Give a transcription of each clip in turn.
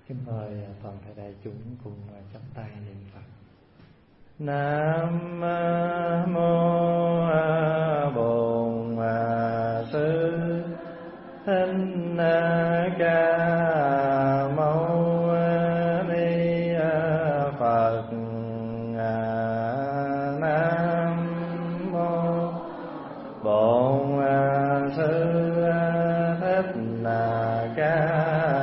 Kính mời toàn thể đại chúng cùng chắp tay niệm Phật. Nam mô Bổn Sư Thích Ca Mâu Ni Phật. Nam mô Bổn Sư Thích Ca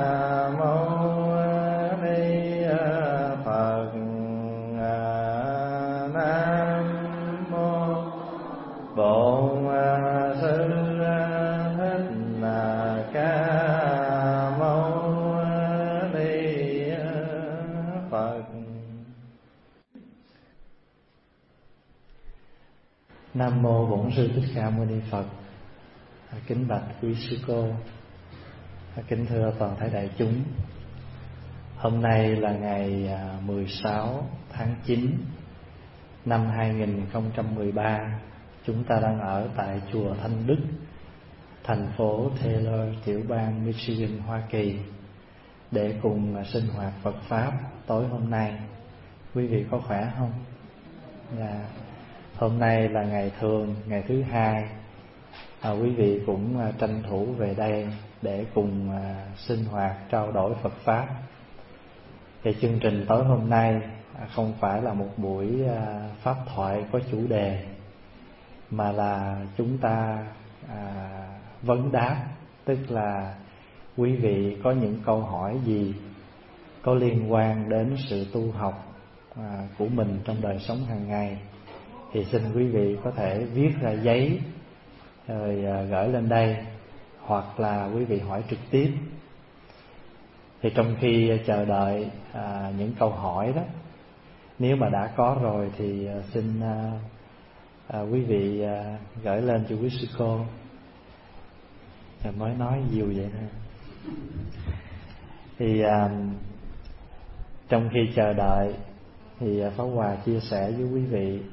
Nam mô Bổn Sư Thích Ca Mâu Ni Phật. Kính bạch quý sư cô, kính thưa toàn thể đại chúng. Hôm nay là ngày 16 tháng 9 năm 2013. Chúng ta đang ở tại chùa Thanh Đức, thành phố Taylor, tiểu bang Michigan, Hoa Kỳ, để cùng sinh hoạt Phật Pháp tối hôm nay. Quý vị có khỏe không? Hôm nay là ngày thường, ngày thứ hai. Quý vị cũng tranh thủ về đây để cùng sinh hoạt, trao đổi Phật Pháp. Thì chương trình tối hôm nay không phải là một buổi pháp thoại có chủ đề, mà là chúng ta vấn đáp. Tức là quý vị có những câu hỏi gì có liên quan đến sự tu học của mình trong đời sống hàng ngày, thì xin quý vị có thể viết ra giấy rồi gửi lên đây, hoặc là quý vị hỏi trực tiếp. Thì trong khi chờ đợi những câu hỏi đó, nếu mà đã có rồi thì xin quý vị gửi lên cho quý sư cô. Mới nói nhiều vậy nè. Thì trong khi chờ đợi thì Pháp Hòa chia sẻ với quý vị,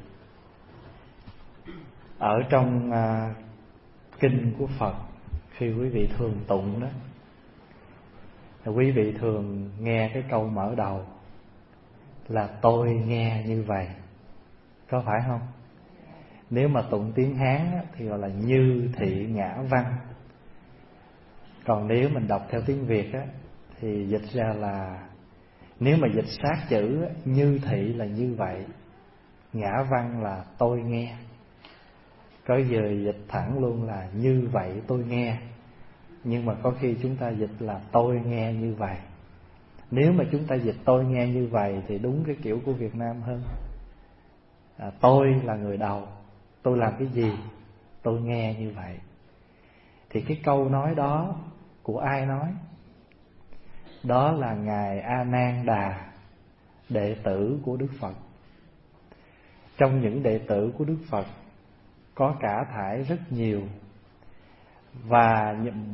ở trong kinh của Phật, khi quý vị thường tụng đó, thì quý vị thường nghe cái câu mở đầu là tôi nghe như vậy, có phải không? Nếu mà tụng tiếng Hán thì gọi là như thị ngã văn. Còn nếu mình đọc theo tiếng Việt thì dịch ra là, nếu mà dịch sát chữ, như thị là như vậy, ngã văn là tôi nghe. Có giờ dịch thẳng luôn là như vậy tôi nghe. Nhưng mà có khi chúng ta dịch là tôi nghe như vậy. Nếu mà chúng ta dịch tôi nghe như vậy thì đúng cái kiểu của Việt Nam hơn. Tôi là người đầu, tôi làm cái gì, tôi nghe như vậy. Thì cái câu nói đó của ai nói? Đó là Ngài A Nan Đà, đệ tử của Đức Phật. Trong những đệ tử của Đức Phật có cả thảy rất nhiều, và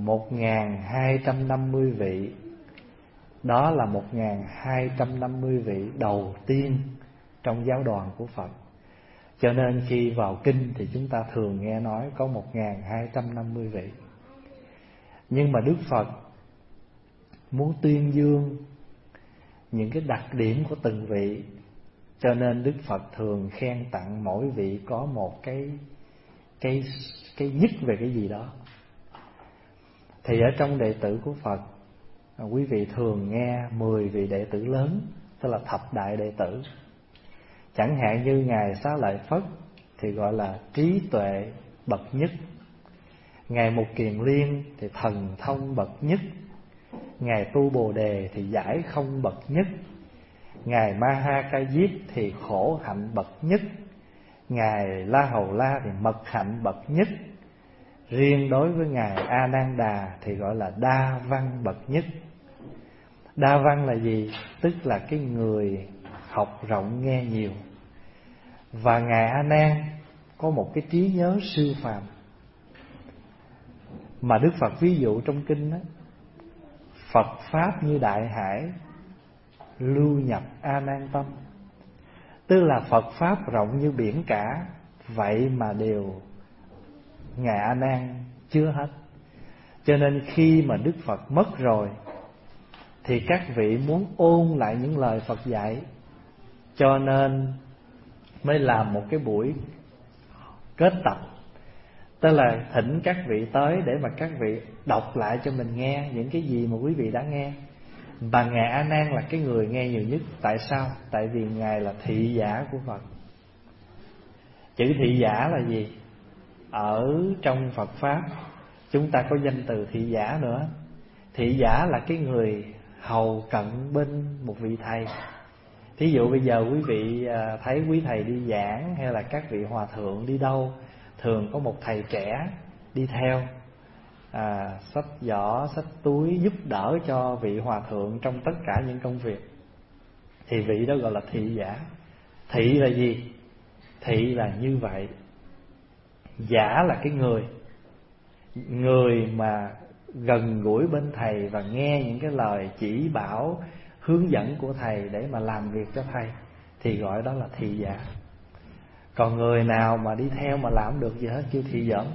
1.250 vị, đó là 1.250 vị đầu tiên trong giáo đoàn của Phật. Cho nên khi vào kinh thì chúng ta thường nghe nói có 1.250 vị. Nhưng mà Đức Phật muốn tuyên dương những cái đặc điểm của từng vị, cho nên Đức Phật thường khen tặng mỗi vị có một cái nhất về cái gì đó. Thì ở trong đệ tử của Phật, quý vị thường nghe 10 vị đệ tử lớn, tức là thập đại đệ tử. Chẳng hạn như Ngài Xá Lợi Phất thì gọi là trí tuệ bậc nhất, Ngài Mục Kiền Liên thì thần thông bậc nhất, Ngài Tu Bồ Đề thì giải không bậc nhất, Ngài Ma Ha Ca Diếp thì khổ hạnh bậc nhất, Ngài La Hầu La thì mật hạnh bậc nhất. Riêng đối với Ngài A Nan Đà thì gọi là đa văn bậc nhất. Đa văn là gì? Tức là cái người học rộng nghe nhiều. Và Ngài A Nan có một cái trí nhớ siêu phàm, mà Đức Phật ví dụ trong kinh đó, Phật Pháp như đại hải, lưu nhập A Nan tâm. Tức là Phật Pháp rộng như biển cả, vậy mà đều Ngài A Nan chưa hết. Cho nên khi mà Đức Phật mất rồi thì các vị muốn ôn lại những lời Phật dạy, cho nên mới làm một cái buổi kết tập. Tức là thỉnh các vị tới để mà các vị đọc lại cho mình nghe những cái gì mà quý vị đã nghe. Và Ngài A Nan là cái người nghe nhiều nhất. Tại sao? Tại vì Ngài là thị giả của Phật. Chữ thị giả là gì? Ở trong Phật Pháp chúng ta có danh từ thị giả nữa. Thị giả là cái người hầu cận bên một vị thầy. Thí dụ bây giờ quý vị thấy quý thầy đi giảng, hay là các vị hòa thượng đi đâu, thường có một thầy trẻ đi theo, xách giỏ, xách túi, giúp đỡ cho vị hòa thượng trong tất cả những công việc. Thì vị đó gọi là thị giả. Thị là gì? Thị là như vậy. Giả là cái người mà gần gũi bên thầy và nghe những cái lời chỉ bảo, hướng dẫn của thầy để mà làm việc cho thầy, thì gọi đó là thị giả. Còn người nào mà đi theo mà làm được gì hết kêu thị giỡn.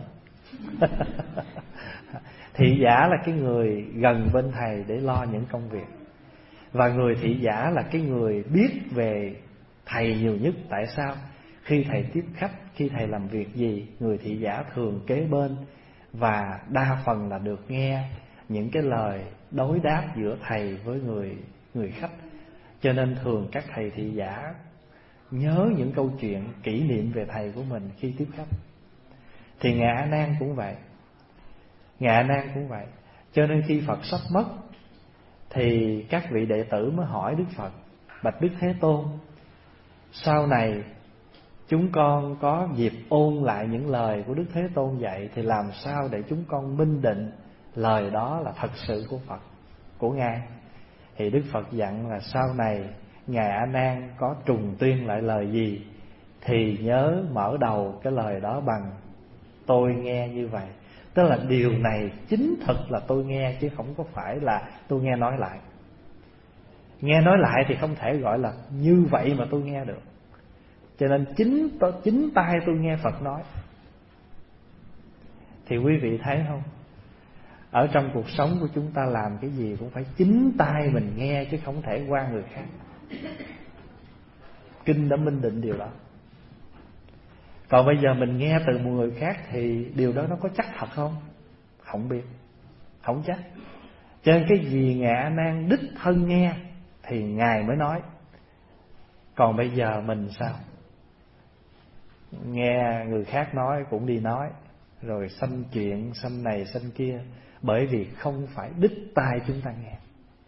Thị giả là cái người gần bên thầy để lo những công việc. Và người thị giả là cái người biết về thầy nhiều nhất. Tại sao? Khi thầy tiếp khách, khi thầy làm việc gì, người thị giả thường kế bên, và đa phần là được nghe những cái lời đối đáp giữa thầy với người khách. Cho nên thường các thầy thị giả nhớ những câu chuyện kỷ niệm về thầy của mình khi tiếp khách. Thì Ngài A Nan cũng vậy. Ngài A Nan cũng vậy. Cho nên khi Phật sắp mất thì các vị đệ tử mới hỏi Đức Phật: bạch Đức Thế Tôn, sau này chúng con có dịp ôn lại những lời của Đức Thế Tôn dạy, thì làm sao để chúng con minh định lời đó là thật sự của Phật, của Ngài? Thì Đức Phật dặn là sau này Ngài A Nan có trùng tuyên lại lời gì thì nhớ mở đầu cái lời đó bằng tôi nghe như vậy. Tức là điều này chính thực là tôi nghe, chứ không có phải là tôi nghe nói lại. Nghe nói lại thì không thể gọi là như vậy mà tôi nghe được. Cho nên chính tai tôi nghe Phật nói. Thì quý vị thấy không, ở trong cuộc sống của chúng ta làm cái gì cũng phải chính tai mình nghe, chứ không thể qua người khác. Kinh đã minh định điều đó. Còn bây giờ mình nghe từ một người khác thì điều đó nó có chắc thật không? Không biết, không chắc. Cho nên cái gì Ngài A Nan đích thân nghe thì Ngài mới nói. Còn bây giờ mình sao? Nghe người khác nói cũng đi nói, rồi xăm chuyện, xăm này xăm kia, bởi vì không phải đích tai chúng ta nghe.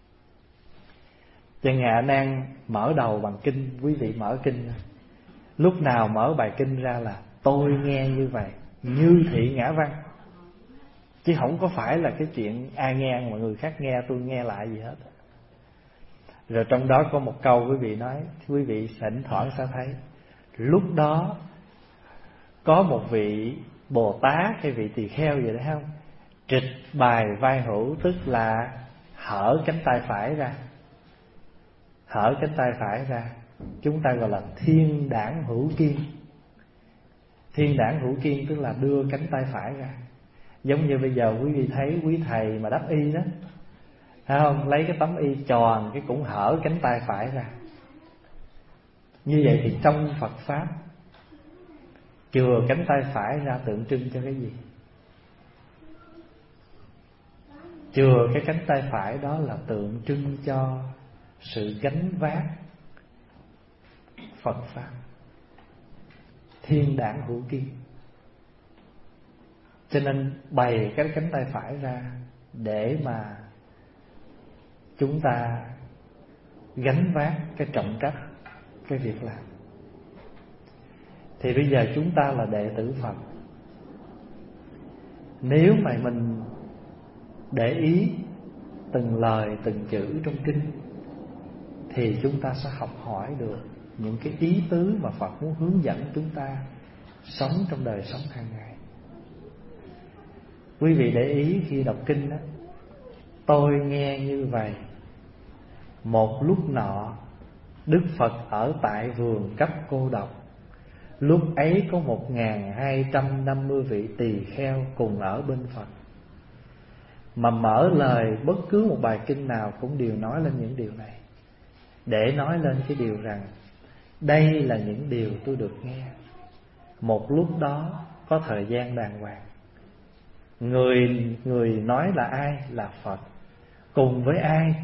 Cho Ngài A Nan mở đầu bằng kinh. Quý vị mở kinh, lúc nào mở bài kinh ra là tôi nghe như vậy, như thị ngã văn. Chứ không có phải là cái chuyện ai nghe mà người khác nghe tôi nghe lại gì hết. Rồi trong đó có một câu quý vị nói, quý vị thỉnh thoảng sẽ thấy lúc đó có một vị Bồ Tát hay vị tỳ kheo vậy đấy không, trịch bài vai hữu, tức là hở cánh tay phải ra. Hở cánh tay phải ra chúng ta gọi là thiên đảng hữu kiên. Thiên đảng hữu kiên tức là đưa cánh tay phải ra. Giống như bây giờ quý vị thấy quý thầy mà đắp y đó, thấy không, lấy cái tấm y tròn cái cũng hở cánh tay phải ra. Như vậy thì trong Phật Pháp, chừa cánh tay phải ra tượng trưng cho cái gì? Chừa cái cánh tay phải đó là tượng trưng cho sự gánh vác Phật Pháp. Thiên đảng hữu kiên. Cho nên bày cái cánh tay phải ra để mà chúng ta gánh vác cái trọng trách, cái việc làm. Thì bây giờ chúng ta là đệ tử Phật, nếu mà mình để ý từng lời từng chữ trong kinh thì chúng ta sẽ học hỏi được những cái ý tứ mà Phật muốn hướng dẫn chúng ta sống trong đời sống hàng ngày. Quý vị để ý khi đọc kinh đó, tôi nghe như vậy. Một lúc nọ Đức Phật ở tại vườn cấp cô độc, lúc ấy có 1250 vị tỳ kheo cùng ở bên Phật. Mà mở lời bất cứ một bài kinh nào cũng đều nói lên những điều này, để nói lên cái điều rằng đây là những điều tôi được nghe. Một lúc đó có thời gian đàng hoàng. Người nói là ai? Là Phật. Cùng với ai?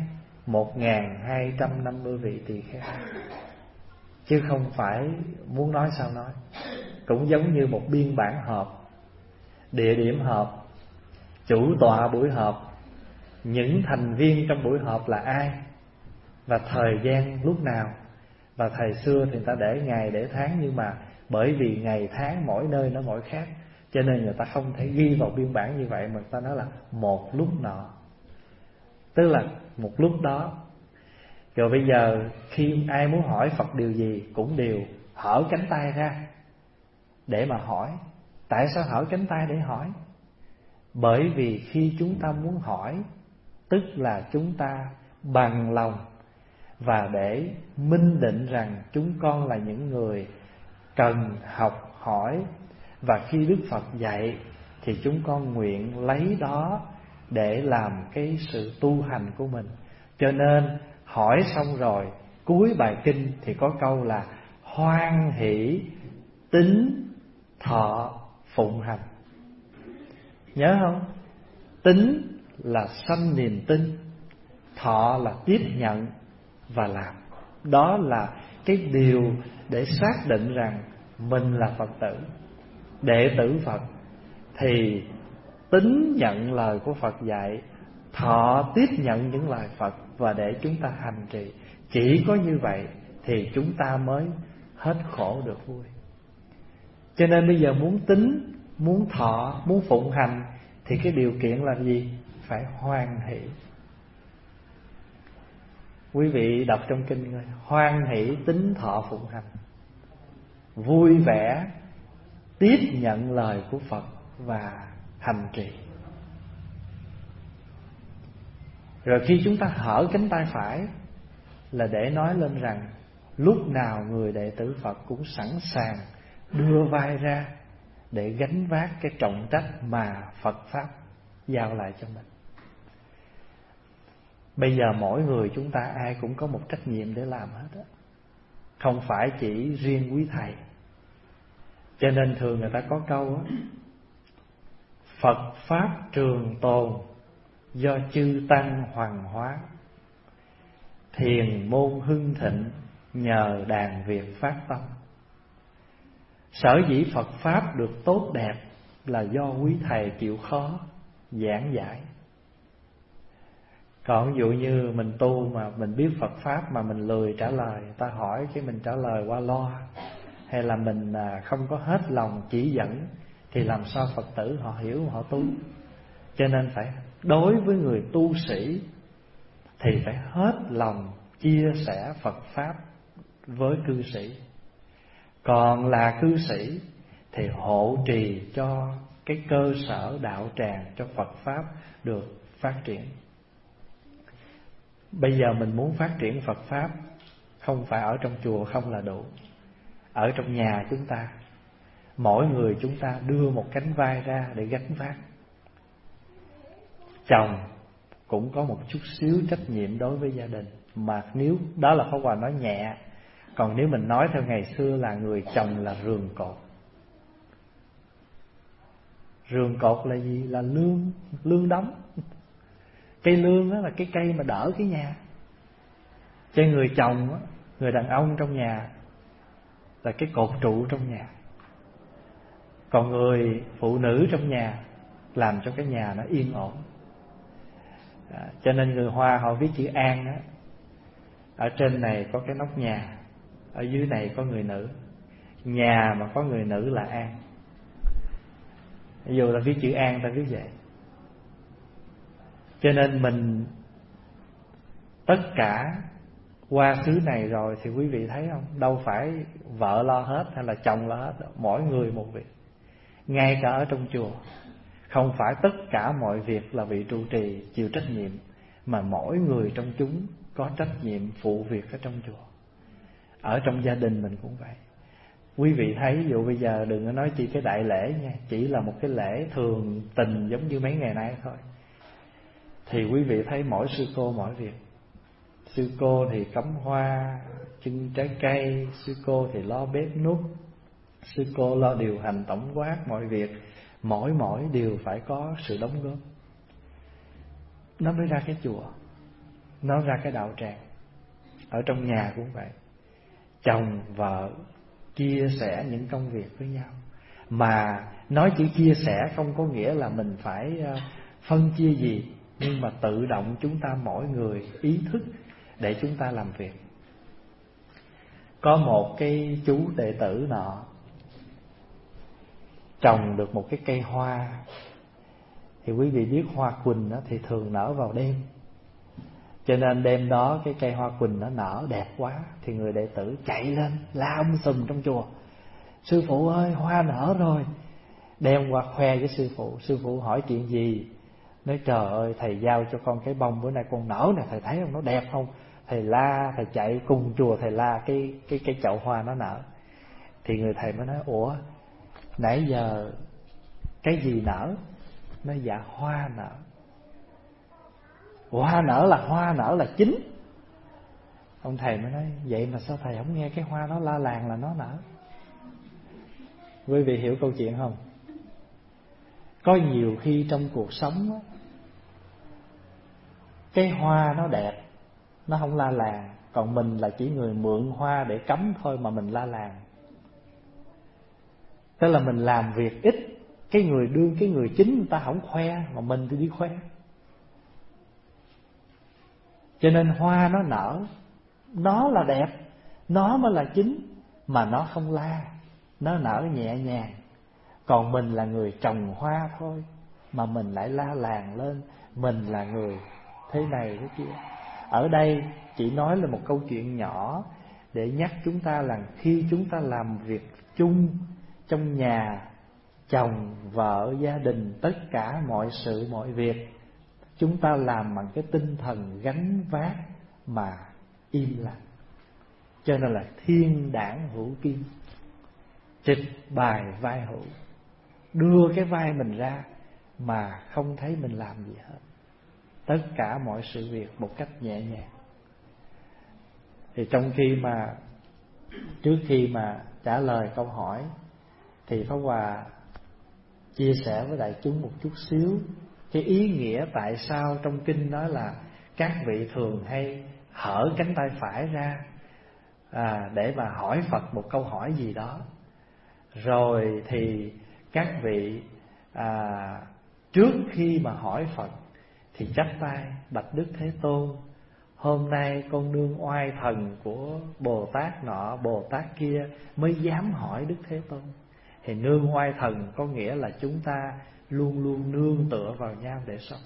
1250 vị tỳ kheo. Chứ không phải muốn nói sao nói. Cũng giống như một biên bản họp, địa điểm họp, chủ tọa buổi họp, những thành viên trong buổi họp là ai, và thời gian lúc nào. Và thời xưa thì người ta để ngày để tháng, nhưng mà bởi vì ngày tháng mỗi nơi nó mỗi khác, cho nên người ta không thể ghi vào biên bản như vậy, mà người ta nói là một lúc nọ, tức là một lúc đó. Rồi bây giờ khi ai muốn hỏi Phật điều gì cũng đều hở cánh tay ra để mà hỏi. Tại sao hở cánh tay để hỏi? Bởi vì khi chúng ta muốn hỏi, tức là chúng ta bằng lòng và để minh định rằng chúng con là những người cần học hỏi, và khi Đức Phật dạy thì chúng con nguyện lấy đó để làm cái sự tu hành của mình. Cho nên hỏi xong rồi, cuối bài kinh thì có câu là hoan hỷ tín thọ phụng hành. Nhớ không? Tín là sanh niềm tin, thọ là tiếp nhận và làm. Đó là cái điều để xác định rằng mình là Phật tử, đệ tử Phật. Thì tín nhận lời của Phật dạy, thọ tiếp nhận những lời Phật, và để chúng ta hành trì. Chỉ có như vậy thì chúng ta mới hết khổ được vui. Cho nên bây giờ muốn tín, muốn thọ, muốn phụng hành thì cái điều kiện là gì? Phải hoan hỷ. Quý vị đọc trong kinh rồi, hoan hỷ tín thọ phụng hành, vui vẻ tiếp nhận lời của Phật và hành trì. Rồi khi chúng ta hở cánh tay phải là để nói lên rằng lúc nào người đệ tử Phật cũng sẵn sàng đưa vai ra để gánh vác cái trọng trách mà Phật Pháp giao lại cho mình. Bây giờ mỗi người chúng ta ai cũng có một trách nhiệm để làm hết á, không phải chỉ riêng quý thầy. Cho nên thường người ta có câu á, Phật Pháp trường tồn do chư Tăng hoàng hóa, thiền môn hưng thịnh nhờ đàn Việt phát tâm. Sở dĩ Phật Pháp được tốt đẹp là do quý thầy chịu khó giảng giải. Còn ví dụ như mình tu mà mình biết Phật Pháp mà mình lười trả lời, người ta hỏi cái mình trả lời qua loa, hay là mình không có hết lòng chỉ dẫn, thì làm sao Phật tử họ hiểu, họ tu. Cho nên phải đối với người tu sĩ thì phải hết lòng chia sẻ Phật Pháp với cư sĩ. Còn là cư sĩ thì hộ trì cho cái cơ sở đạo tràng, cho Phật Pháp được phát triển. Bây giờ mình muốn phát triển Phật Pháp, không phải ở trong chùa không là đủ. Ở trong nhà chúng ta, mỗi người chúng ta đưa một cánh vai ra để gánh vác. Chồng cũng có một chút xíu trách nhiệm đối với gia đình, mà nếu đó là Pháp Hòa nói nhẹ. Còn nếu mình nói theo ngày xưa là người chồng là rường cột. Rường cột là gì? Là lương đóng. Cây lương đó là cái cây mà đỡ cái nhà. Cho người chồng đó, người đàn ông trong nhà là cái cột trụ trong nhà. Còn người phụ nữ trong nhà làm cho cái nhà nó yên ổn. Cho nên người Hoa họ viết chữ An đó, ở trên này có cái nóc nhà, ở dưới này có người nữ. Nhà mà có người nữ là an. Dù là viết chữ An ta viết vậy. Cho nên mình tất cả qua xứ này rồi thì quý vị thấy không, đâu phải vợ lo hết hay là chồng lo hết, mỗi người một việc. Ngay cả ở trong chùa, không phải tất cả mọi việc là vị trụ trì chịu trách nhiệm, mà mỗi người trong chúng có trách nhiệm phụ việc ở trong chùa. Ở trong gia đình mình cũng vậy. Quý vị thấy, ví dụ bây giờ đừng có nói chi cái đại lễ nha, chỉ là một cái lễ thường tình giống như mấy ngày nay thôi. thì quý vị thấy mỗi sư cô mỗi việc. Sư cô thì cắm hoa, trưng trái cây, sư cô thì lo bếp núc, sư cô lo điều hành tổng quát mọi việc. Mỗi đều phải có sự đóng góp, nó mới ra cái chùa, nó ra cái đạo tràng. Ở trong nhà cũng vậy, chồng vợ chia sẻ những công việc với nhau. Mà nói chữ chia sẻ không có nghĩa là mình phải phân chia gì, nhưng mà tự động chúng ta mỗi người ý thức để chúng ta làm việc. Có một cái chú đệ tử nọ trồng được một cái cây hoa. Thì quý vị biết hoa quỳnh thì thường nở vào đêm, cho nên đêm đó cái cây hoa quỳnh nó nở đẹp quá, thì người đệ tử chạy lên la sùm trong chùa: sư phụ ơi, hoa nở rồi. Đem qua khoe với sư phụ. Sư phụ hỏi chuyện gì? Nói trời ơi, thầy giao cho con cái bông bữa nay con nở nè, thầy thấy không, nó đẹp không? Thầy la, thầy chạy cùng chùa thầy la cái chậu hoa nó nở. Thì người thầy mới nói: ủa, nãy giờ cái gì nở? Nói dạ hoa nở. Hoa nở là chính. Ông thầy mới nói: vậy mà sao thầy không nghe cái hoa nó la làng là nó nở? Quý vị hiểu câu chuyện không? Có nhiều khi trong cuộc sống cái hoa nó đẹp, nó không la làng, còn mình là chỉ người mượn hoa để cắm thôi mà mình la làng. Tức là mình làm việc ít, cái người chính người ta không khoe, mà mình thì đi khoe. Cho nên hoa nó nở, nó là đẹp, nó mới là chính, mà nó không la, nó nở nhẹ nhàng. Còn mình là người trồng hoa thôi, mà mình lại la làng lên, mình là người thế này thế kia. Ở đây chỉ nói là một câu chuyện nhỏ để nhắc chúng ta là khi chúng ta làm việc chung trong nhà, chồng, vợ, gia đình, tất cả mọi sự mọi việc, chúng ta làm bằng cái tinh thần gánh vác mà im lặng. Cho nên là thiên đảng hữu kim, trịch bài vai hữu. Đưa cái vai mình ra mà không thấy mình làm gì hết, tất cả mọi sự việc một cách nhẹ nhàng. Thì trong khi mà trước khi mà trả lời câu hỏi thì Pháp Hòa chia sẻ với đại chúng một chút xíu cái ý nghĩa tại sao trong kinh nói là các vị thường hay hở cánh tay phải ra để mà hỏi Phật một câu hỏi gì đó. Rồi thì các vị trước khi mà hỏi Phật thì chắp tay: bạch Đức Thế Tôn, hôm nay con nương oai thần của Bồ Tát nọ Bồ Tát kia mới dám hỏi Đức Thế Tôn. Thì nương oai thần có nghĩa là chúng ta luôn luôn nương tựa vào nhau để sống.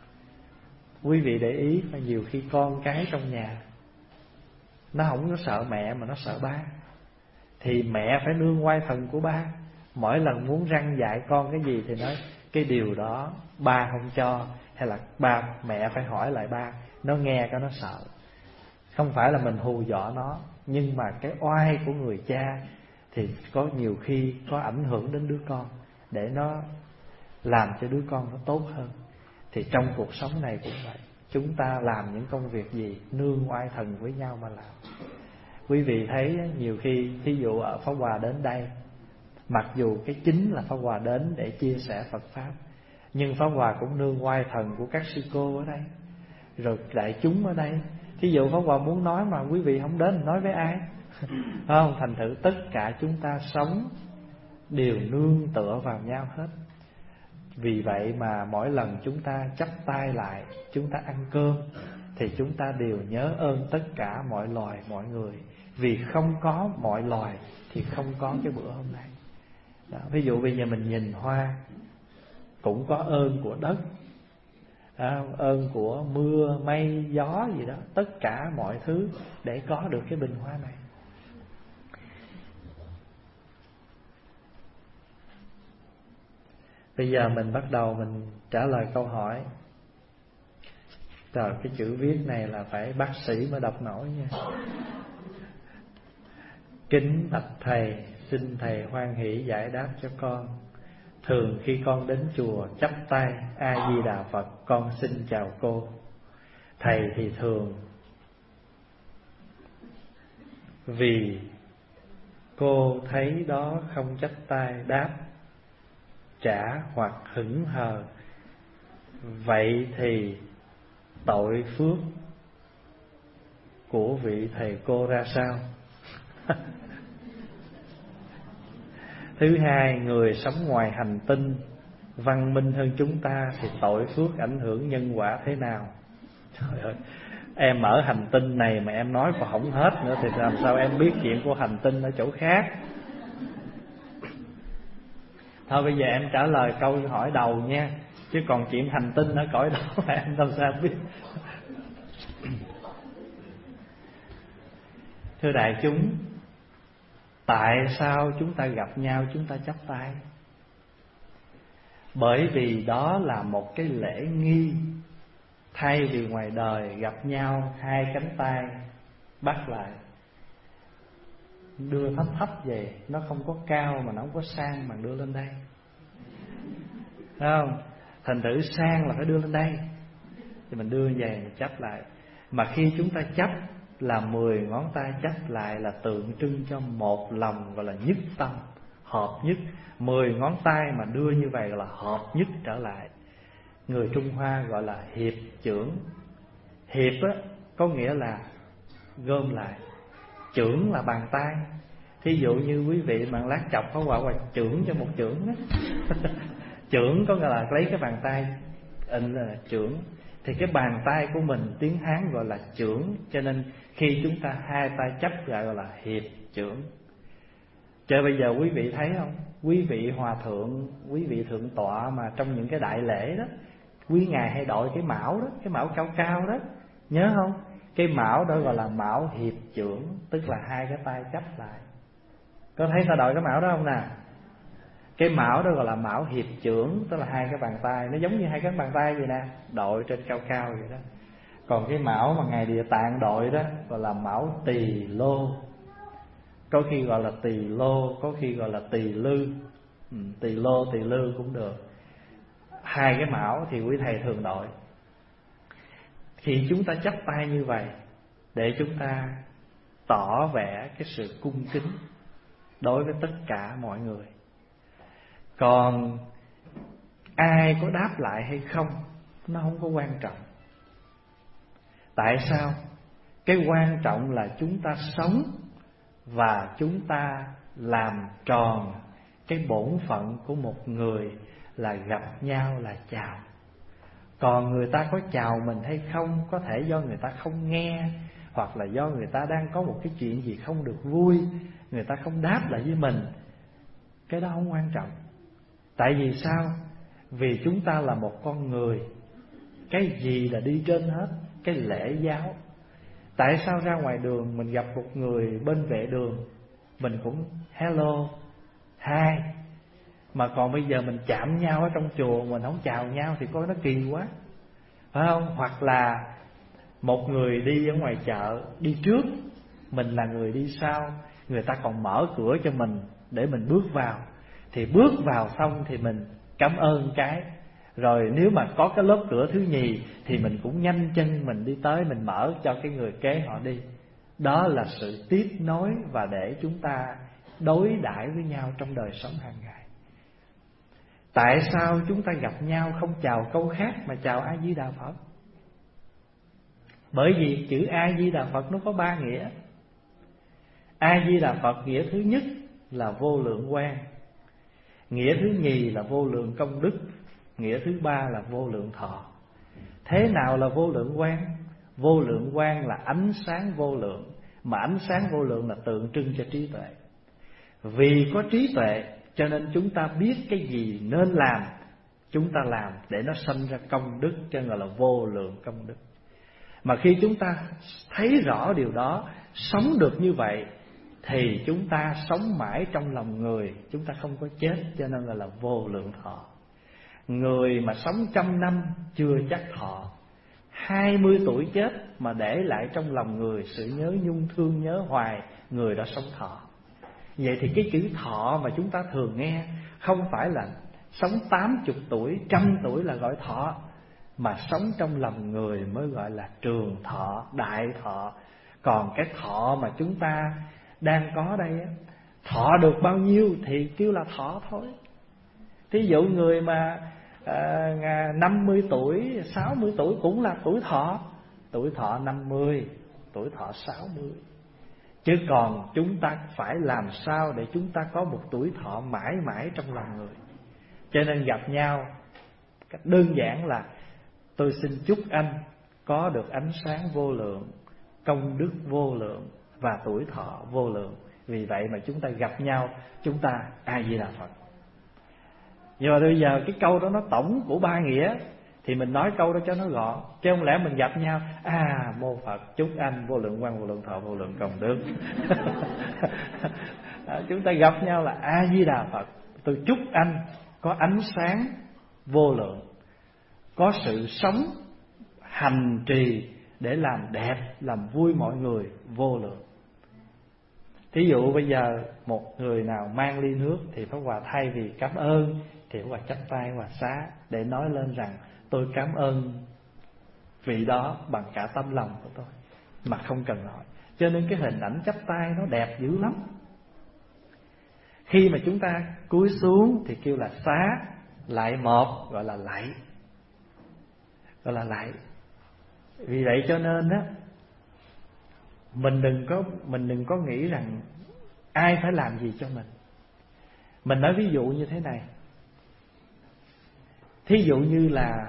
Quý vị để ý mà nhiều khi con cái trong nhà nó không có sợ mẹ mà nó sợ ba, thì mẹ phải nương oai thần của ba. Mỗi lần muốn răn dạy con cái gì thì nói cái điều đó ba không cho, hay là mẹ phải hỏi lại ba. Nó nghe cái nó sợ. Không phải là mình hù dọa nó, nhưng mà cái oai của người cha thì có nhiều khi có ảnh hưởng đến đứa con, để nó làm cho đứa con nó tốt hơn. Thì trong cuộc sống này cũng vậy, chúng ta làm những công việc gì nương oai thần với nhau mà làm. Quý vị thấy nhiều khi thí dụ ở Pháp Hòa đến đây, mặc dù cái chính là Pháp Hòa đến để chia sẻ Phật Pháp, nhưng Pháp Hòa cũng nương oai thần của các sư cô ở đây, rồi đại chúng ở đây. Thí dụ Pháp Hòa muốn nói mà quý vị không đến, nói với ai? Không, thành thử tất cả chúng ta sống đều nương tựa vào nhau hết. Vì vậy mà mỗi lần chúng ta chắp tay lại, chúng ta ăn cơm, thì chúng ta đều nhớ ơn tất cả mọi loài mọi người. Vì không có mọi loài thì không có cái bữa hôm nay đó. Ví dụ bây giờ mình nhìn hoa, cũng có ơn của đất, ơn của mưa, mây, gió gì đó, tất cả mọi thứ để có được cái bình hoa này. Bây giờ mình bắt đầu mình trả lời câu hỏi. Trời, cái chữ viết này là phải bác sĩ mới đọc nổi nha. Kính bạch thầy, xin thầy hoan hỷ giải đáp cho con. Thường khi con đến chùa chắp tay A Di Đà Phật, con xin chào cô. Thầy thì thường vì cô thấy đó không chắp tay đáp trả hoặc hững hờ, vậy thì tội phước của vị thầy cô ra sao? Thứ hai, người sống ngoài hành tinh văn minh hơn chúng ta thì tội phước ảnh hưởng nhân quả thế nào? Trời ơi, em ở hành tinh này mà em nói còn không hết nữa thì làm sao em biết chuyện của hành tinh ở chỗ khác? Thôi bây giờ em trả lời câu hỏi đầu nha, chứ còn chuyện hành tinh ở cõi đó là em làm sao biết. Thưa đại chúng, tại sao chúng ta gặp nhau chúng ta chắp tay? Bởi vì đó là một cái lễ nghi. Thay vì ngoài đời gặp nhau hai cánh tay bắt lại đưa thấp thấp về, nó không có cao mà nó không có sang, mà đưa lên đây, thấy không? Thành thử sang là phải đưa lên đây, thì mình đưa về mình chắp lại. Mà khi chúng ta chắp là 10 ngón tay chắp lại là tượng trưng cho một lòng, gọi là nhất tâm, hợp nhất. 10 ngón tay mà đưa như vậy gọi là hợp nhất trở lại. Người Trung Hoa gọi là hiệp chưởng. Hiệp á, có nghĩa là gom lại. Chưởng là bàn tay. Thí dụ như quý vị bằng lát chọc có quả chưởng cho một chưởng á. Chưởng có nghĩa là lấy cái bàn tay in là chưởng. Thì cái bàn tay của mình tiếng Hán gọi là chưởng. Cho nên khi chúng ta hai tay chấp lại gọi là hiệp chưởng. Cho bây giờ quý vị thấy không? Quý vị hòa thượng, quý vị thượng tọa mà trong những cái đại lễ đó, quý ngài hay đội cái mão đó, cái mão cao cao đó, nhớ không? Cái mão đó gọi là mão hiệp chưởng, tức là hai cái tay chắp lại. Có thấy ta đội cái mão đó không nè? Cái mão đó gọi là mão hiệp chưởng, tức là hai cái bàn tay, nó giống như hai cái bàn tay vậy nè, đội trên cao cao vậy đó. Còn cái mão mà ngài Địa Tạng đội đó gọi là mão tỳ lô. Có khi gọi là tỳ lô, có khi gọi là tỳ lư. Tỳ lô, tỳ lư cũng được. Hai cái mão thì quý thầy thường đội. Khi chúng ta chắp tay như vậy để chúng ta tỏ vẻ cái sự cung kính đối với tất cả mọi người. Còn ai có đáp lại hay không nó không có quan trọng. Tại sao? Cái quan trọng là chúng ta sống và chúng ta làm tròn cái bổn phận của một người là gặp nhau là chào. Còn người ta có chào mình hay không, có thể do người ta không nghe, hoặc là do người ta đang có một cái chuyện gì không được vui, người ta không đáp lại với mình. Cái đó không quan trọng. Tại vì sao? Vì chúng ta là một con người, cái gì là đi trên hết, cái lễ giáo. Tại sao ra ngoài đường mình gặp một người bên vệ đường mình cũng hello, hi, mà còn bây giờ mình chạm nhau ở trong chùa mình không chào nhau thì coi nó kỳ quá, phải không? Hoặc là một người đi ở ngoài chợ, đi trước, mình là người đi sau, người ta còn mở cửa cho mình để mình bước vào, thì bước vào xong thì mình cảm ơn cái. Rồi nếu mà có cái lớp cửa thứ nhì thì mình cũng nhanh chân mình đi tới, mình mở cho cái người kế họ đi. Đó là sự tiếp nối và để chúng ta đối đãi với nhau trong đời sống hàng ngày. Tại sao chúng ta gặp nhau không chào câu khác mà chào A Di Đà Phật? Bởi vì chữ A Di Đà Phật nó có 3 nghĩa. A Di Đà Phật nghĩa thứ nhất là vô lượng quang, nghĩa thứ nhì là vô lượng công đức, nghĩa thứ ba là vô lượng thọ. Thế nào là vô lượng quang? Vô lượng quang là ánh sáng vô lượng, mà ánh sáng vô lượng là tượng trưng cho trí tuệ. Vì có trí tuệ cho nên chúng ta biết cái gì nên làm, chúng ta làm để nó sanh ra công đức, cho nên gọi là vô lượng công đức. Mà khi chúng ta thấy rõ điều đó, sống được như vậy, thì chúng ta sống mãi trong lòng người, chúng ta không có chết, cho nên gọi là vô lượng thọ. Người mà sống 100 năm chưa chắc thọ, 20 tuổi chết mà để lại trong lòng người sự nhớ nhung thương nhớ hoài, người đã sống thọ. Vậy thì cái chữ thọ mà chúng ta thường nghe không phải là Sống 80 tuổi, 100 tuổi là gọi thọ. Mà sống trong lòng người mới gọi là trường thọ, đại thọ. Còn cái thọ mà chúng ta đang có đây á, thọ được bao nhiêu thì kêu là thọ thôi. Thí dụ người mà 50 tuổi, 60 tuổi cũng là tuổi thọ. Tuổi thọ 50, tuổi thọ 60. Chứ còn chúng ta phải làm sao để chúng ta có một tuổi thọ mãi mãi trong lòng người. Cho nên gặp nhau cách đơn giản là tôi xin chúc anh có được ánh sáng vô lượng, công đức vô lượng và tuổi thọ vô lượng. Vì vậy mà chúng ta gặp nhau, chúng ta A Di Đà Phật. Nhưng mà bây giờ cái câu đó nó tổng của ba nghĩa, thì mình nói câu đó cho nó gọn. Chứ không lẽ mình gặp nhau mô Phật chúc anh vô lượng quang vô lượng thọ vô lượng công đức. Chúng ta gặp nhau là A Di Đà Phật, tôi chúc anh có ánh sáng vô lượng, có sự sống hành trì để làm đẹp, làm vui mọi người vô lượng. Thí dụ bây giờ một người nào mang ly nước thì Pháp Hòa thay vì cảm ơn thì Pháp Hòa chắp tay Hòa xá để nói lên rằng tôi cảm ơn vị đó bằng cả tâm lòng của tôi mà không cần nói. Cho nên cái hình ảnh chắp tay nó đẹp dữ lắm. Khi mà chúng ta cúi xuống thì kêu là xá, lại một gọi là lạy, gọi là lạy. Vì vậy cho nên á, mình đừng có nghĩ rằng ai phải làm gì cho mình. Mình nói ví dụ như thế này. Thí dụ như là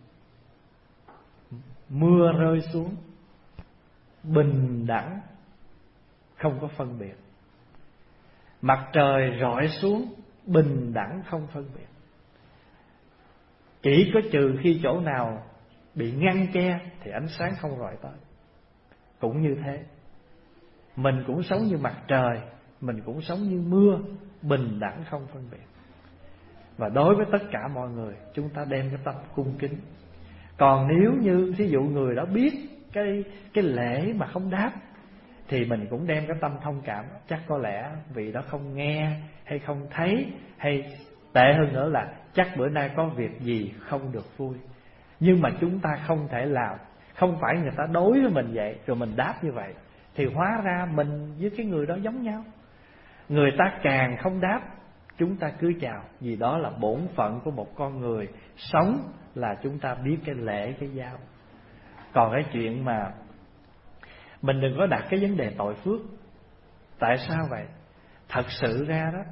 mưa rơi xuống bình đẳng, không có phân biệt. Mặt trời rọi xuống bình đẳng, không phân biệt. Chỉ có trừ khi chỗ nào bị ngăn che thì ánh sáng không rọi tới. Cũng như thế, mình cũng sống như mặt trời, mình cũng sống như mưa, bình đẳng không phân biệt. Và đối với tất cả mọi người, chúng ta đem cái tâm cung kính. Còn nếu như ví dụ người đó biết cái lễ mà không đáp, thì mình cũng đem cái tâm thông cảm. Chắc có lẽ vị đó không nghe hay không thấy, hay tệ hơn nữa là chắc bữa nay có việc gì không được vui. Nhưng mà chúng ta không thể làm. Không phải người ta đối với mình vậy rồi mình đáp như vậy, thì hóa ra mình với cái người đó giống nhau. Người ta càng không đáp, chúng ta cứ chào. Vì đó là bổn phận của một con người sống, là chúng ta biết cái lễ, cái giao. Còn cái chuyện mà mình đừng có đặt cái vấn đề tội phước. Tại sao vậy? Thật sự ra đó,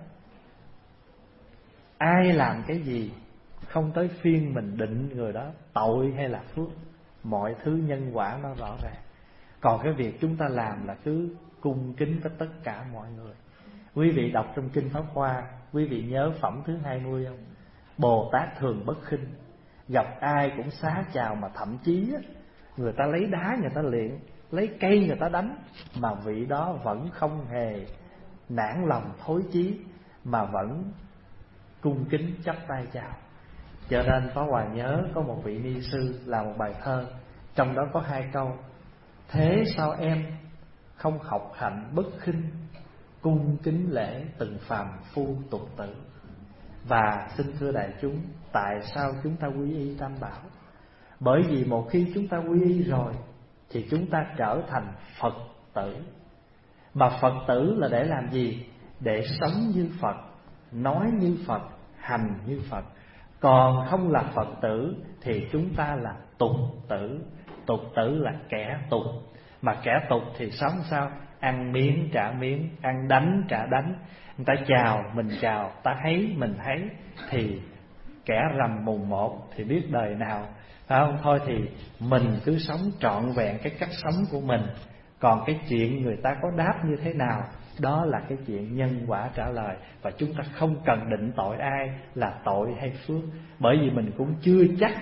ai làm cái gì không tới phiên mình định người đó tội hay là phước. Mọi thứ nhân quả nó rõ ràng. Còn cái việc chúng ta làm là cứ cung kính với tất cả mọi người. Quý vị đọc trong Kinh Pháp Hoa, quý vị nhớ phẩm thứ 20 không? Bồ Tát thường bất khinh, gặp ai cũng xá chào. Mà thậm chí người ta lấy đá người ta luyện, lấy cây người ta đánh, mà vị đó vẫn không hề nản lòng thối chí, mà vẫn cung kính chắp tay chào. Cho nên Pháp Hòa nhớ có một vị ni sư làm một bài thơ, trong đó có 2 câu: thế sao em không học hạnh bất khinh, cung kính lễ từng phàm phu tục tử. Và xin thưa đại chúng, tại sao chúng ta quy y Tam Bảo? Bởi vì một khi chúng ta quy y rồi thì chúng ta trở thành Phật tử. Mà Phật tử là để làm gì? Để sống như Phật, nói như Phật, hành như Phật. Còn không là Phật tử thì chúng ta là tục tử. Tục tử là kẻ tục. Mà kẻ tục thì sống sao? Ăn miếng trả miếng, ăn đánh trả đánh. Người ta chào mình chào, ta thấy mình thấy. Thì kẻ rằm mùng 1 thì biết đời nào, phải không? Thôi thì mình cứ sống trọn vẹn cái cách sống của mình. Còn cái chuyện người ta có đáp như thế nào, đó là cái chuyện nhân quả trả lời. Và chúng ta không cần định tội ai là tội hay phước. Bởi vì mình cũng chưa chắc.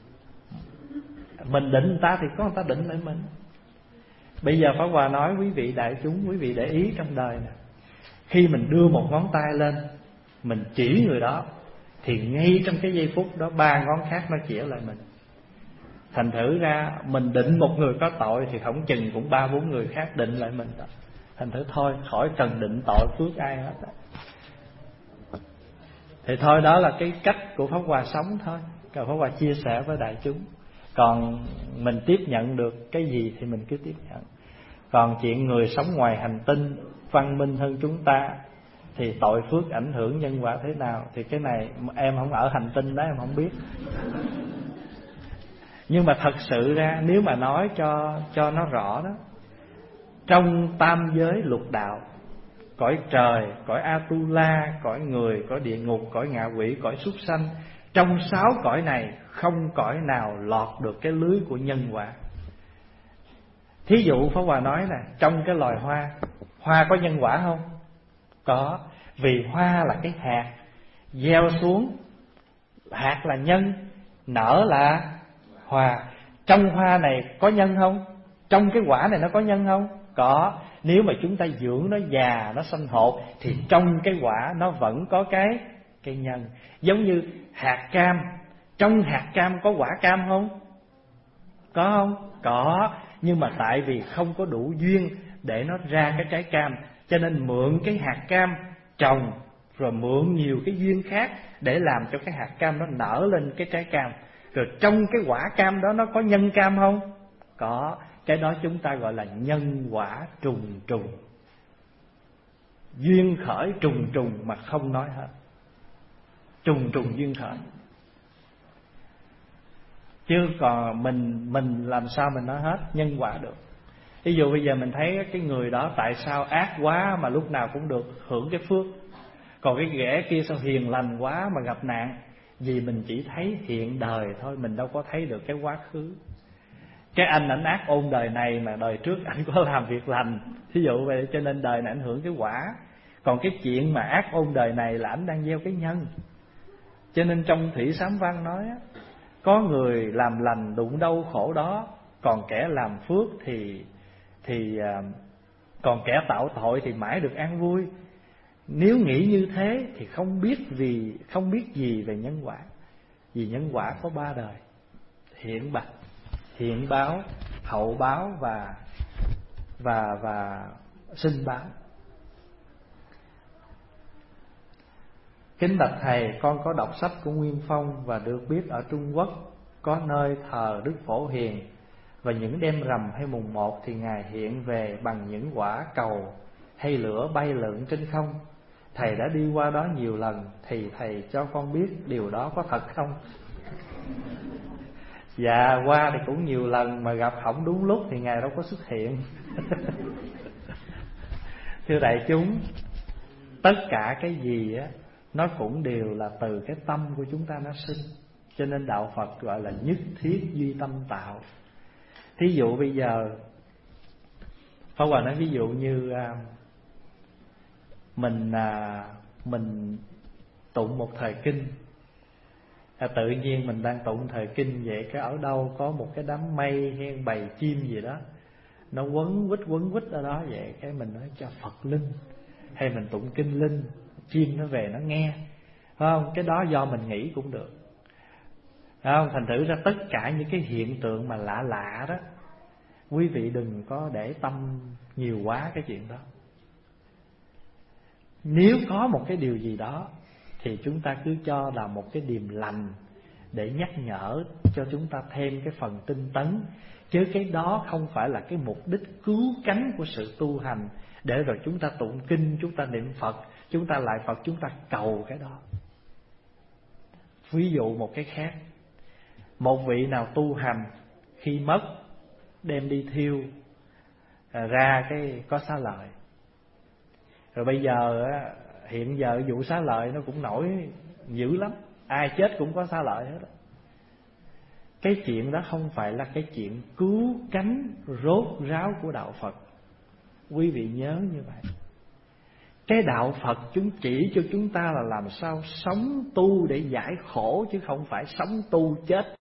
Mình định người ta thì có người ta định lại mình. Bây giờ Pháp Hòa nói quý vị đại chúng, quý vị để ý trong đời nè. Khi mình đưa một ngón tay lên, mình chỉ người đó, thì ngay trong cái giây phút đó 3 ngón khác nó chỉ lại mình. Thành thử ra mình định một người có tội thì không chừng cũng 3-4 người khác định lại mình đó. Thành thử thôi khỏi cần định tội phước ai hết đó. Thì thôi, đó là cái cách của Pháp Hòa sống thôi. Còn Pháp Hòa chia sẻ với đại chúng. Còn mình tiếp nhận được cái gì thì mình cứ tiếp nhận. Còn chuyện người sống ngoài hành tinh văn minh hơn chúng ta thì tội phước ảnh hưởng nhân quả thế nào thì cái này em không ở hành tinh đó, em không biết. Nhưng mà thật sự ra nếu mà nói cho nó rõ đó, trong tam giới lục đạo, cõi trời, cõi Atula, cõi người, cõi địa ngục, cõi ngạ quỷ, cõi súc sanh, trong 6 cõi này không cõi nào lọt được cái lưới của nhân quả. Thí dụ Pháp Hòa nói nè, trong cái loài hoa, hoa có nhân quả không? Có. Vì hoa là cái hạt, gieo xuống, hạt là nhân, nở là hoa. Trong hoa này có nhân không? Trong cái quả này nó có nhân không? Có. Nếu mà chúng ta dưỡng nó già, nó sanh hột, thì trong cái quả nó vẫn có cái nhân. Giống như hạt cam, trong hạt cam có quả cam không? Có không? Có. Nhưng mà tại vì không có đủ duyên để nó ra cái trái cam, cho nên mượn cái hạt cam trồng, rồi mượn nhiều cái duyên khác để làm cho cái hạt cam nó nở lên cái trái cam. Rồi trong cái quả cam đó nó có nhân cam không? Có. Cái đó chúng ta gọi là nhân quả trùng trùng, duyên khởi trùng trùng mà không nói hết. Trùng trùng duyên khởi. Chứ còn mình làm sao mình nói hết nhân quả được. Ví dụ bây giờ mình thấy cái người đó tại sao ác quá mà lúc nào cũng được hưởng cái phước, còn cái ghẻ kia sao hiền lành quá mà gặp nạn. Vì mình chỉ thấy hiện đời thôi, mình đâu có thấy được cái quá khứ. Cái ảnh ác ôn đời này mà đời trước anh có làm việc lành, thí dụ vậy, cho nên đời này ảnh hưởng cái quả. Còn cái chuyện mà ác ôn đời này là ảnh đang gieo cái nhân. Cho nên trong Thủy Sám Văn nói á, có người làm lành đụng đâu khổ đó, còn kẻ làm phước còn kẻ tạo tội thì mãi được an vui. Nếu nghĩ như thế thì không biết gì về nhân quả. Vì nhân quả có 3 đời: hiện báo, hậu báo và sinh báo. Kính bạch thầy, con có đọc sách của Nguyên Phong và được biết ở Trung Quốc có nơi thờ Đức Phổ Hiền, và những đêm rằm hay mùng 1 thì Ngài hiện về bằng những quả cầu hay lửa bay lượn trên không. Thầy đã đi qua đó nhiều lần, thì thầy cho con biết điều đó có thật không? Dạ, qua thì cũng nhiều lần, mà gặp không đúng lúc thì Ngài đâu có xuất hiện. Thưa đại chúng, tất cả cái gì á, nó cũng đều là từ cái tâm của chúng ta nó sinh. Cho nên đạo Phật gọi là nhất thiết duy tâm tạo. Thí dụ bây giờ Pháp Hòa nói ví dụ như mình tụng một thời kinh, tự nhiên mình đang tụng thời kinh vậy, cái ở đâu có một cái đám mây hay bầy chim gì đó nó quấn quýt ở đó vậy, cái mình nói cho Phật linh, hay mình tụng kinh linh, chim nó về nó nghe, phải không? Cái đó do mình nghĩ cũng được, phải không? Thành thử ra tất cả những cái hiện tượng mà lạ lạ đó, quý vị đừng có để tâm nhiều quá cái chuyện đó. Nếu có một cái điều gì đó thì chúng ta cứ cho là một cái điềm lành để nhắc nhở cho chúng ta thêm cái phần tinh tấn. Chứ cái đó không phải là cái mục đích cứu cánh của sự tu hành, để rồi chúng ta tụng kinh, chúng ta niệm Phật, chúng ta lại Phật, chúng ta cầu cái đó. Ví dụ một cái khác, một vị nào tu hành khi mất đem đi thiêu ra cái có xá lợi. Rồi bây giờ hiện giờ vụ xá lợi nó cũng nổi dữ lắm, ai chết cũng có xá lợi hết. Cái chuyện đó không phải là cái chuyện cứu cánh rốt ráo của đạo Phật. Quý vị nhớ như vậy. Cái đạo Phật chúng chỉ cho chúng ta là làm sao sống tu để giải khổ, chứ không phải sống tu chết.